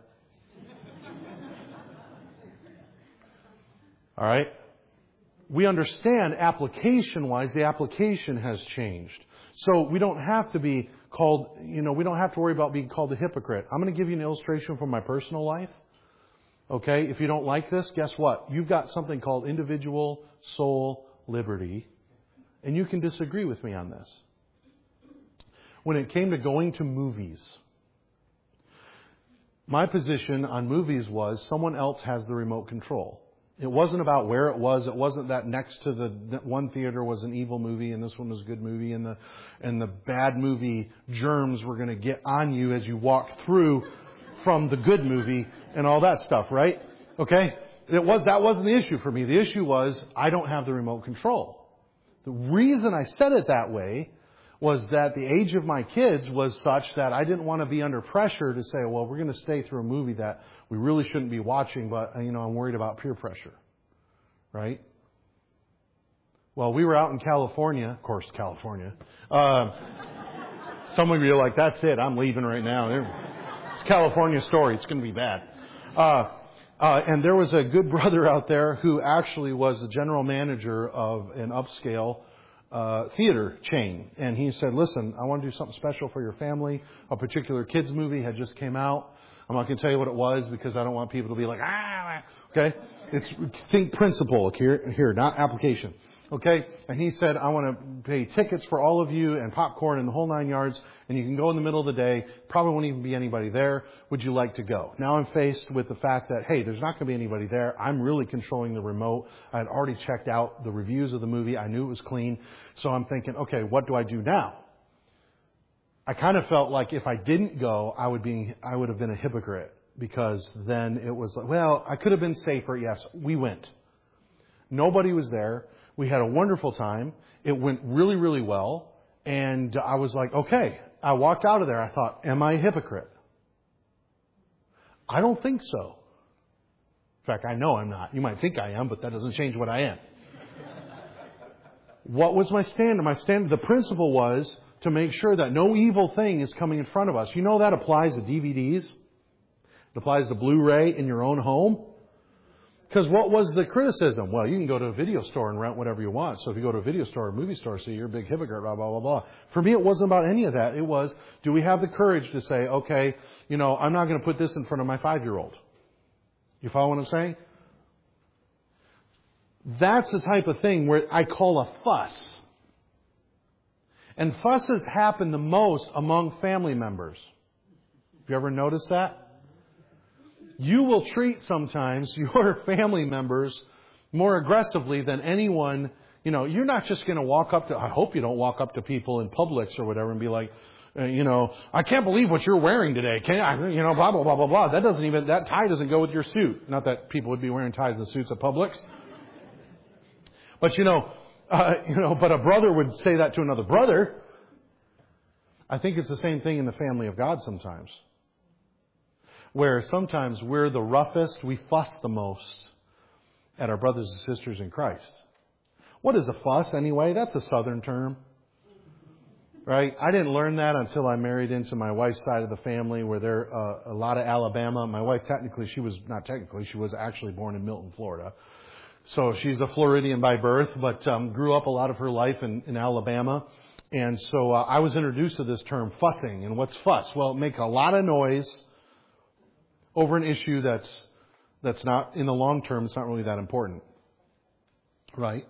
All right? We understand application-wise, the application has changed. So we don't have to be called, we don't have to worry about being called a hypocrite. I'm going to give you an illustration from my personal life. Okay? If you don't like this, guess what? You've got something called individual soul liberty. And you can disagree with me on this. when it came to going to movies. My position on movies was someone else has the remote control. It wasn't about where it was. It wasn't that next to the one theater was an evil movie and this one was a good movie, and the bad movie germs were going to get on you as you walk through from the good movie and all that stuff, right? Okay? That wasn't the issue for me. The issue was I don't have the remote control. The reason I said it that way was that the age of my kids was such that I didn't want to be under pressure to say, well, we're going to stay through a movie that we really shouldn't be watching, but, I'm worried about peer pressure. Right? Well, we were out in California. Of course, California. Some of you are like, that's it. I'm leaving right now. It's a California story. It's going to be bad. And there was a good brother out there who actually was the general manager of an upscale theater chain. And he said, listen, I want to do something special for your family. A particular kids movie had just came out. I'm not going to tell you what it was because I don't want people to be like, okay? Think principle here, not application. Okay? And he said, I want to pay tickets for all of you and popcorn and the whole 9 yards. And you can go in the middle of the day. Probably won't even be anybody there. Would you like to go? Now I'm faced with the fact that, hey, there's not going to be anybody there. I'm really controlling the remote. I had already checked out the reviews of the movie. I knew it was clean. So I'm thinking, okay, what do I do now? I kind of felt like if I didn't go, I would have been a hypocrite, because then it was like, well, I could have been safer. Yes, we went. Nobody was there. We had a wonderful time. It went really, really well. And I was like, okay. I walked out of there. I thought, am I a hypocrite? I don't think so. In fact, I know I'm not. You might think I am, but that doesn't change what I am. What was my standard? The principle was to make sure that no evil thing is coming in front of us. You know that applies to DVDs. It applies to Blu-ray in your own home. Because what was the criticism? Well, you can go to a video store and rent whatever you want. So if you go to a video store or movie store, so you're a big hypocrite, blah, blah, blah, blah. For me, it wasn't about any of that. It was, do we have the courage to say, okay, I'm not going to put this in front of my 5-year-old. You follow what I'm saying? That's the type of thing where I call a fuss. And fusses happen the most among family members. Have you ever noticed that? You will treat sometimes your family members more aggressively than anyone. You're not just going to walk up to, I hope you don't walk up to people in Publix or whatever and be like, I can't believe what you're wearing today. Blah, blah, blah, blah, blah. That tie doesn't go with your suit. Not that people would be wearing ties and suits at Publix. But but a brother would say that to another brother. I think it's the same thing in the family of God sometimes. Where sometimes we're the roughest, we fuss the most at our brothers and sisters in Christ. What is a fuss anyway? That's a southern term. Right? I didn't learn that until I married into my wife's side of the family, where there a lot of Alabama. My wife she was actually born in Milton, Florida. So she's a Floridian by birth, but grew up a lot of her life in Alabama. And so I was introduced to this term, fussing. And what's fuss? Well, it makes a lot of noise over an issue that's not, in the long term, it's not really that important. Right?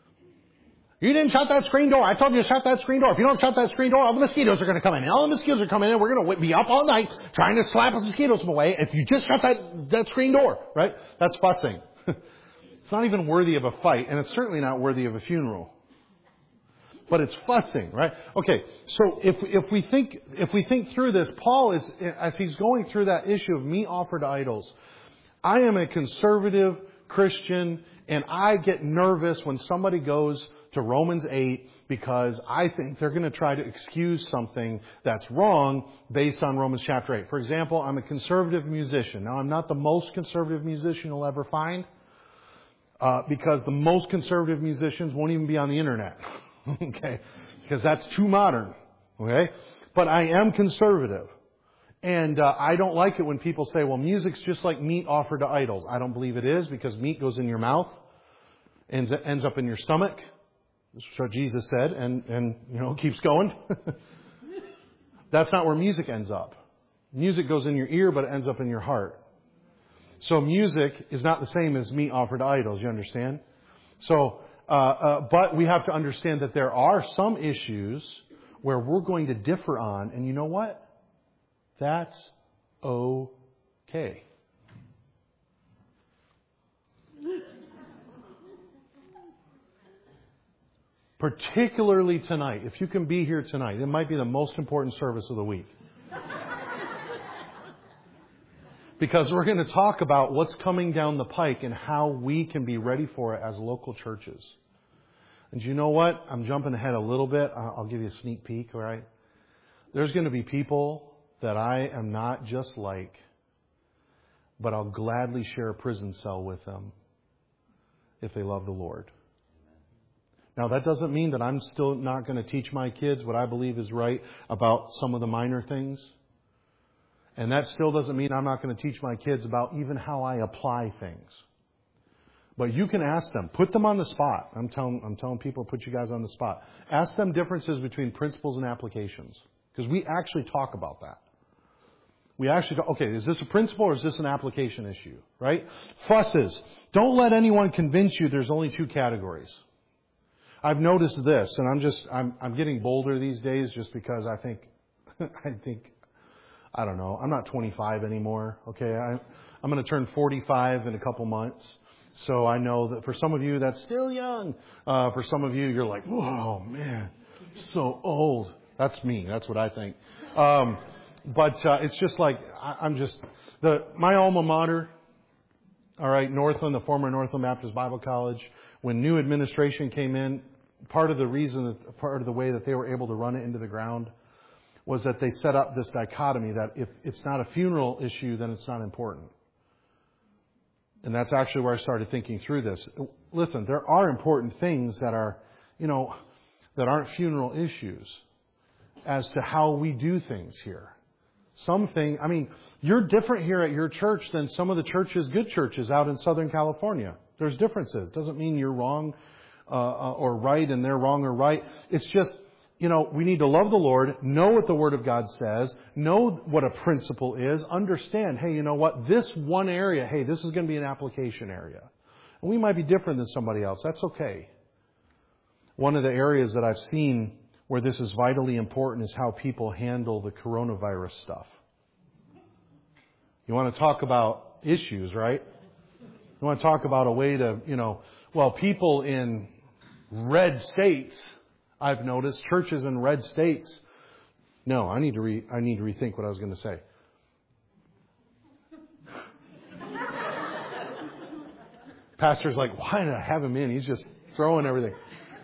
You didn't shut that screen door. I told you to shut that screen door. If you don't shut that screen door, all the mosquitoes are going to come in. And all the mosquitoes are coming in. We're going to be up all night trying to slap the mosquitoes away. If you just shut that screen door, right? That's fussing. It's not even worthy of a fight, and it's certainly not worthy of a funeral. But it's fussing, right? Okay, so if we think through this, Paul is, as he's going through that issue of meat offered to idols, I am a conservative Christian, and I get nervous when somebody goes to Romans 8 because I think they're going to try to excuse something that's wrong based on Romans chapter 8. For example, I'm a conservative musician. Now, I'm not the most conservative musician you'll ever find, because the most conservative musicians won't even be on the internet. Okay, because that's too modern. Okay, but I am conservative, and I don't like it when people say, "Well, music's just like meat offered to idols." I don't believe it is, because meat goes in your mouth, ends up in your stomach. That's what Jesus said, and keeps going. That's not where music ends up. Music goes in your ear, but it ends up in your heart. So music is not the same as meat offered to idols. You understand? So. But we have to understand that there are some issues where we're going to differ on. And you know what? That's okay. Particularly tonight. If you can be here tonight, it might be the most important service of the week. Because we're going to talk about what's coming down the pike and how we can be ready for it as local churches. And you know what? I'm jumping ahead a little bit. I'll give you a sneak peek, all right? There's going to be people that I am not just like, but I'll gladly share a prison cell with them if they love the Lord. Now, that doesn't mean that I'm still not going to teach my kids what I believe is right about some of the minor things. And that still doesn't mean I'm not going to teach my kids about even how I apply things. But you can ask them. Put them on the spot. I'm telling people, put you guys on the spot. Ask them differences between principles and applications. Because we actually talk about that. We actually go, okay, is this a principle or is this an application issue? Right? Fusses. Don't let anyone convince you there's only two categories. I've noticed this, and I'm getting bolder these days just because I think, I don't know, I'm not 25 anymore, okay? I'm going to turn 45 in a couple months. So I know that for some of you, that's still young. For some of you, you're like, whoa, man, so old. That's me. That's what I think. But it's just like, my alma mater, all right, Northland, the former Northland Baptist Bible College, when new administration came in, part of the way that they were able to run it into the ground was that they set up this dichotomy that if it's not a funeral issue, then it's not important. And that's actually where I started thinking through this. Listen, there are important things that are, that aren't funeral issues as to how we do things here. You're different here at your church than some of the good churches out in Southern California. There's differences. Doesn't mean you're wrong or right and they're wrong or right. It's just, we need to love the Lord, know what the Word of God says, know what a principle is, understand, hey, you know what? This one area, hey, this is going to be an application area. And we might be different than somebody else. That's okay. One of the areas that I've seen where this is vitally important is how people handle the coronavirus stuff. You want to talk about issues, right? You want to talk about a way to, people in red states, I've noticed, churches in red states. No, I need to rethink what I was going to say. Pastor's like, why did I have him in? He's just throwing everything.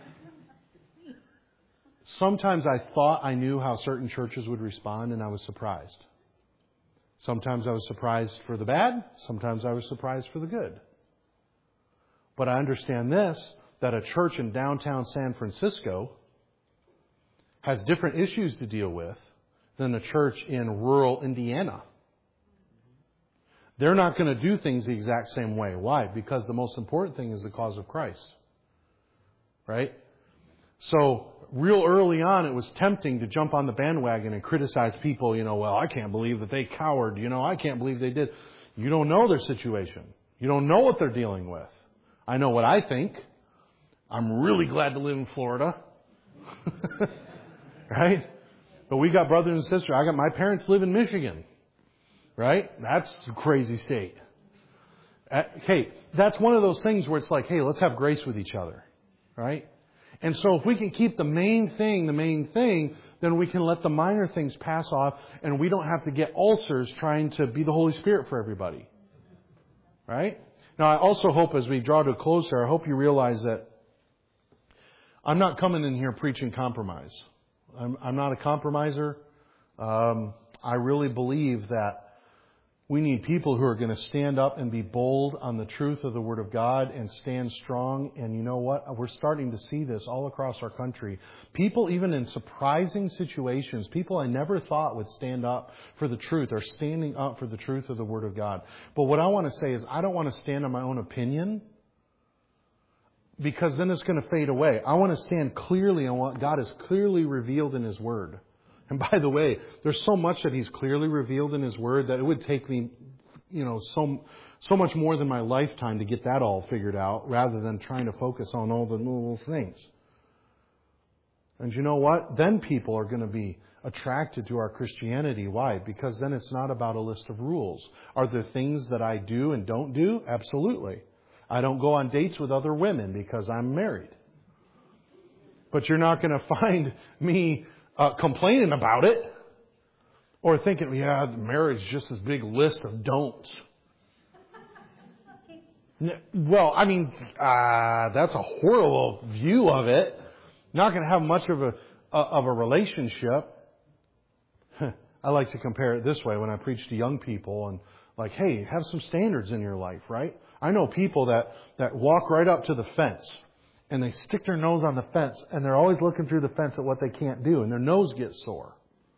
Sometimes I thought I knew how certain churches would respond, and I was surprised. Sometimes I was surprised for the bad. Sometimes I was surprised for the good. But I understand this, that a church in downtown San Francisco has different issues to deal with than a church in rural Indiana. They're not going to do things the exact same way. Why? Because the most important thing is the cause of Christ. Right? So, real early on, it was tempting to jump on the bandwagon and criticize people, well, I can't believe that they cowered, I can't believe they did. You don't know their situation. You don't know what they're dealing with. I know what I think. I'm really glad to live in Florida. Right? But we got brothers and sisters. My parents live in Michigan. Right? That's a crazy state. Hey, that's one of those things where it's like, hey, let's have grace with each other. Right? And so if we can keep the main thing, then we can let the minor things pass off and we don't have to get ulcers trying to be the Holy Spirit for everybody. Right? Now, I also hope as we draw to a close here, I hope you realize that I'm not coming in here preaching compromise. I'm not a compromiser. I really believe that we need people who are going to stand up and be bold on the truth of the Word of God and stand strong. And you know what? We're starting to see this all across our country. People, even in surprising situations, people I never thought would stand up for the truth are standing up for the truth of the Word of God. But what I want to say is I don't want to stand on my own opinion because then it's going to fade away. I want to stand clearly on what God has clearly revealed in His Word. And by the way, there's so much that He's clearly revealed in His Word that it would take me, so much more than my lifetime to get that all figured out rather than trying to focus on all the little things. And you know what? Then people are going to be attracted to our Christianity. Why? Because then it's not about a list of rules. Are there things that I do and don't do? Absolutely. I don't go on dates with other women because I'm married. But you're not going to find me complaining about it or thinking, yeah, marriage is just this big list of don'ts. Well, I mean, that's a horrible view of it. Not going to have much of a relationship. I like to compare it this way when I preach to young people and like, hey, have some standards in your life, right? I know people that walk right up to the fence and they stick their nose on the fence and they're always looking through the fence at what they can't do and their nose gets sore.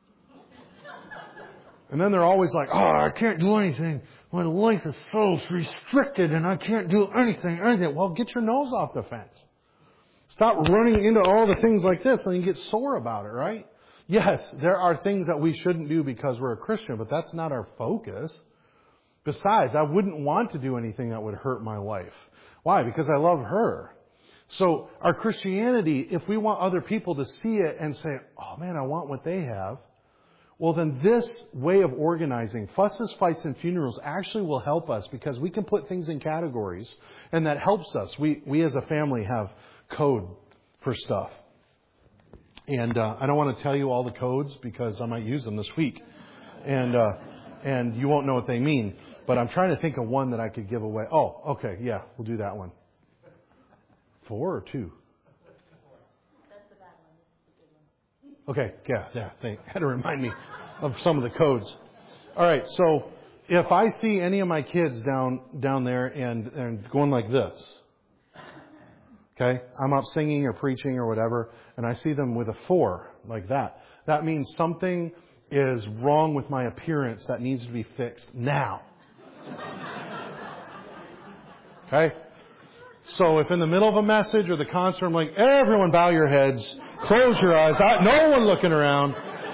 And then they're always like, oh, I can't do anything. My life is so restricted and I can't do anything. Well, get your nose off the fence. Stop running into all the things like this and you get sore about it, right? Yes, there are things that we shouldn't do because we're a Christian, but that's not our focus. Besides, I wouldn't want to do anything that would hurt my wife. Why? Because I love her. So our Christianity, if we want other people to see it and say, oh man, I want what they have, well then this way of organizing, fusses, fights, and funerals actually will help us because we can put things in categories and that helps us. We as a family have code for stuff. And I don't want to tell you all the codes because I might use them this week. And you won't know what they mean. But I'm trying to think of one that I could give away. Oh, okay, yeah, we'll do that one. 4 or 2? That's the bad one. Okay, yeah. They had to remind me of some of the codes. All right, so if I see any of my kids down there and going like this, okay, I'm up singing or preaching or whatever, and I see them with a 4 like that, that means something is wrong with my appearance that needs to be fixed now. Okay? So if in the middle of a message or the concert, I'm like, everyone bow your heads, close your eyes, no one looking around.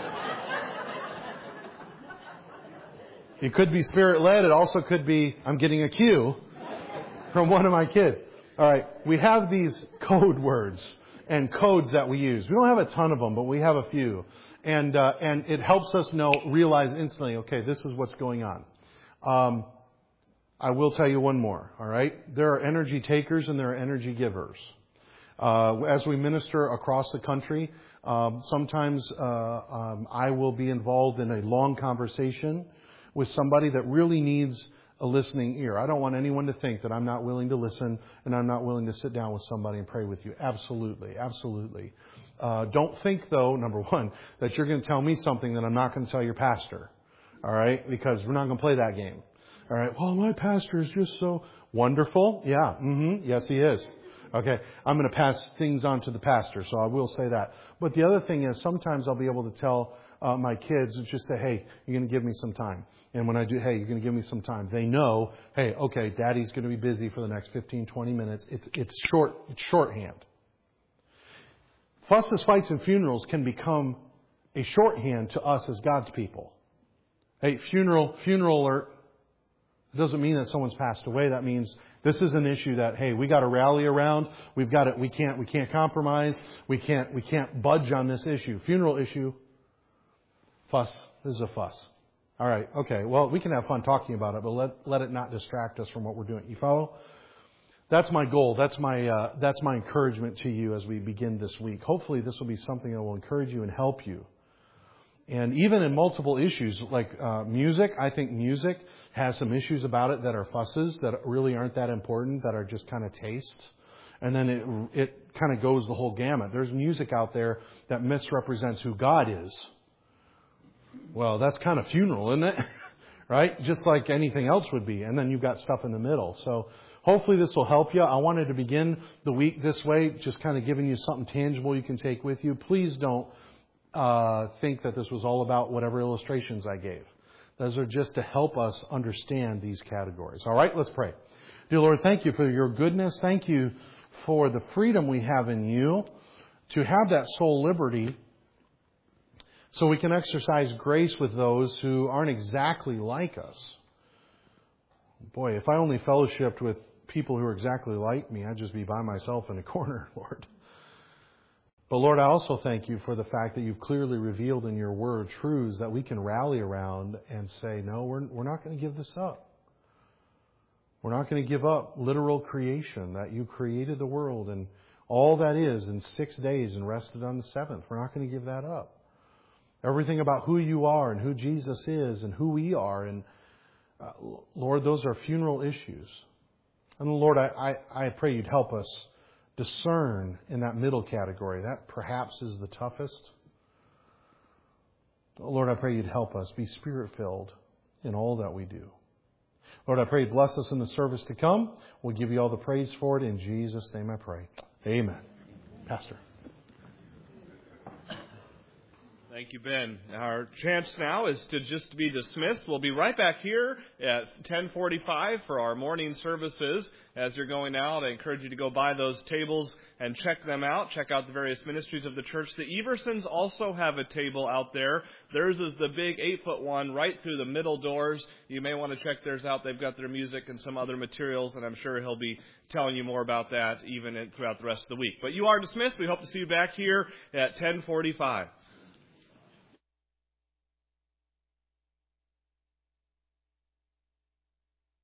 It could be spirit-led. It also could be I'm getting a cue from one of my kids. All right, we have these code words and codes that we use. We don't have a ton of them, but we have a few. And it helps us realize instantly, okay, this is what's going on. I will tell you one more, all right? There are energy takers and there are energy givers. As we minister across the country, sometimes I will be involved in a long conversation with somebody that really needs a listening ear. I don't want anyone to think that I'm not willing to listen and I'm not willing to sit down with somebody and pray with you. Absolutely, absolutely. Don't think, though, number one, that you're going to tell me something that I'm not going to tell your pastor. All right? Because we're not going to play that game. All right? Well, my pastor is just so wonderful. Yeah. Yes, he is. Okay. I'm going to pass things on to the pastor, so I will say that. But the other thing is sometimes I'll be able to tell my kids and just say, hey, you're going to give me some time. And when I do, hey, you're going to give me some time. They know, hey, okay, Daddy's going to be busy for the next 15, 20 minutes. It's shorthand. Fusses, fights, and funerals can become a shorthand to us as God's people. Hey, funeral alert. It doesn't mean that someone's passed away. That means this is an issue that, hey, we got to rally around. We've got it. We can't compromise. We can't budge on this issue. Funeral issue. Fuss. This is a fuss. All right. Okay. Well, we can have fun talking about it, but let it not distract us from what we're doing. You follow? That's my goal. That's my encouragement to you as we begin this week. Hopefully this will be something that will encourage you and help you. And even in multiple issues like music, I think music has some issues about it that are fusses, that really aren't that important, that are just kind of taste. And then it kind of goes the whole gamut. There's music out there that misrepresents who God is. Well, that's kind of funeral, isn't it? Right? Just like anything else would be. And then you've got stuff in the middle. So hopefully this will help you. I wanted to begin the week this way, just kind of giving you something tangible you can take with you. Please don't think that this was all about whatever illustrations I gave. Those are just to help us understand these categories. All right, let's pray. Dear Lord, thank you for your goodness. Thank you for the freedom we have in you to have that soul liberty so we can exercise grace with those who aren't exactly like us. Boy, if I only fellowshipped with people who are exactly like me, I'd just be by myself in a corner, Lord. But Lord, I also thank you for the fact that you've clearly revealed in your word truths that we can rally around and say, no, we're not going to give this up. We're not going to give up literal creation, that you created the world and all that is in 6 days and rested on the seventh. We're not going to give that up. Everything about who you are and who Jesus is and who we are. And Lord, those are funeral issues. And Lord, I pray you'd help us discern in that middle category. That perhaps is the toughest. Lord, I pray you'd help us be Spirit-filled in all that we do. Lord, I pray you'd bless us in the service to come. We'll give you all the praise for it. In Jesus' name I pray. Amen. Pastor. Thank you, Ben. Our chance now is to just be dismissed. We'll be right back here at 10:45 for our morning services. As you're going out, I encourage you to go by those tables and check them out. Check out the various ministries of the church. The Eversons also have a table out there. Theirs is the big 8-foot one right through the middle doors. You may want to check theirs out. They've got their music and some other materials, and I'm sure he'll be telling you more about that even throughout the rest of the week. But you are dismissed. We hope to see you back here at 10:45.